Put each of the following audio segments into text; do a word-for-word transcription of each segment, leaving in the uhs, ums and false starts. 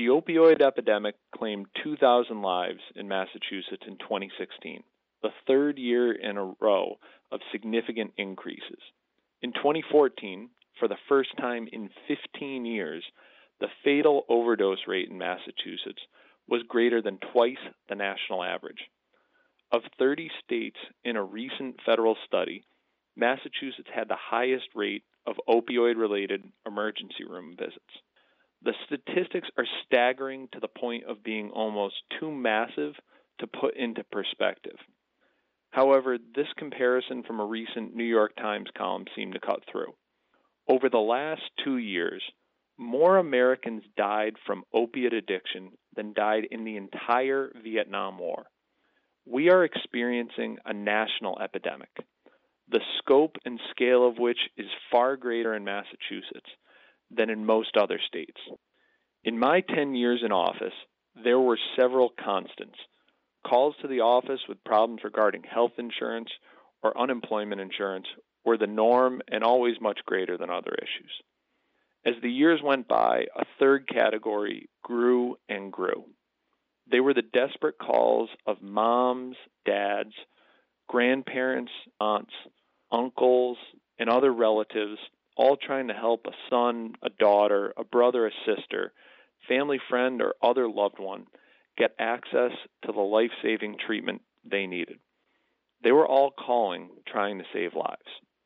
The opioid epidemic claimed two thousand lives in Massachusetts in twenty sixteen, the third year in a row of significant increases. In twenty fourteen, for the first time in fifteen years, the fatal overdose rate in Massachusetts was greater than twice the national average. Of thirty states in a recent federal study, Massachusetts had the highest rate of opioid-related emergency room visits. The statistics are staggering to the point of being almost too massive to put into perspective. However, this comparison from a recent New York Times column seemed to cut through. Over the last two years, more Americans died from opiate addiction than died in the entire Vietnam War. We are experiencing a national epidemic, the scope and scale of which is far greater in Massachusetts than in most other states. In my ten years in office, there were several constants. Calls to the office with problems regarding health insurance or unemployment insurance were the norm and always much greater than other issues. As the years went by, a third category grew and grew. They were the desperate calls of moms, dads, grandparents, aunts, uncles, and other relatives, all trying to help a son, a daughter, a brother, a sister, family friend, or other loved one get access to the life-saving treatment they needed. They were all calling, trying to save lives.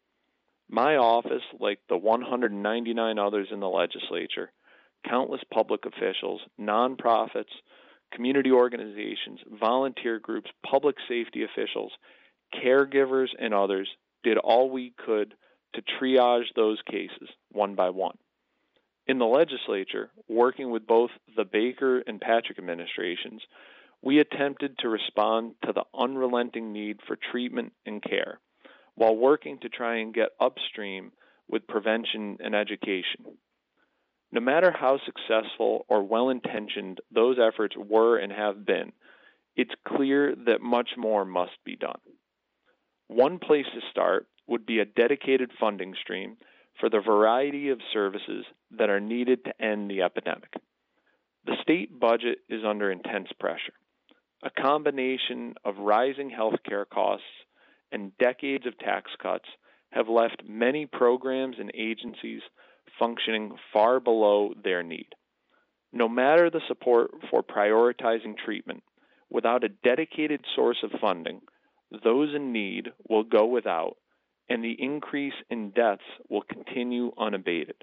My office, like the one hundred ninety-nine others in the legislature, countless public officials, nonprofits, community organizations, volunteer groups, public safety officials, caregivers, and others did all we could to triage those cases one by one. In the legislature, working with both the Baker and Patrick administrations, we attempted to respond to the unrelenting need for treatment and care, while working to try and get upstream with prevention and education. No matter how successful or well-intentioned those efforts were and have been, it's clear that much more must be done. One place to start would be a dedicated funding stream for the variety of services that are needed to end the epidemic. The state budget is under intense pressure. A combination of rising healthcare costs and decades of tax cuts have left many programs and agencies functioning far below their need. No matter the support for prioritizing treatment, without a dedicated source of funding, those in need will go without, and the increase in deaths will continue unabated.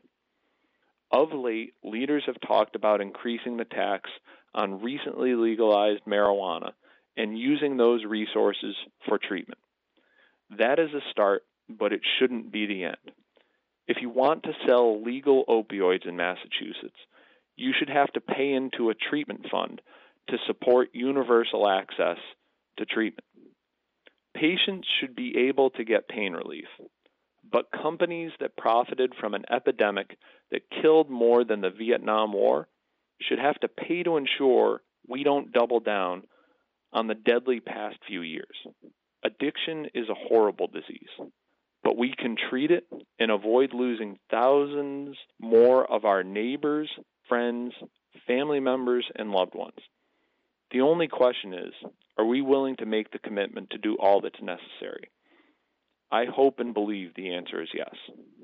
Of late, leaders have talked about increasing the tax on recently legalized marijuana and using those resources for treatment. That is a start, but it shouldn't be the end. If you want to sell legal opioids in Massachusetts, you should have to pay into a treatment fund to support universal access to treatment. Patients should be able to get pain relief, but companies that profited from an epidemic that killed more than the Vietnam War should have to pay to ensure we don't double down on the deadly past few years. Addiction is a horrible disease, but we can treat it and avoid losing thousands more of our neighbors, friends, family members, and loved ones. The only question is, are we willing to make the commitment to do all that's necessary? I hope and believe the answer is yes.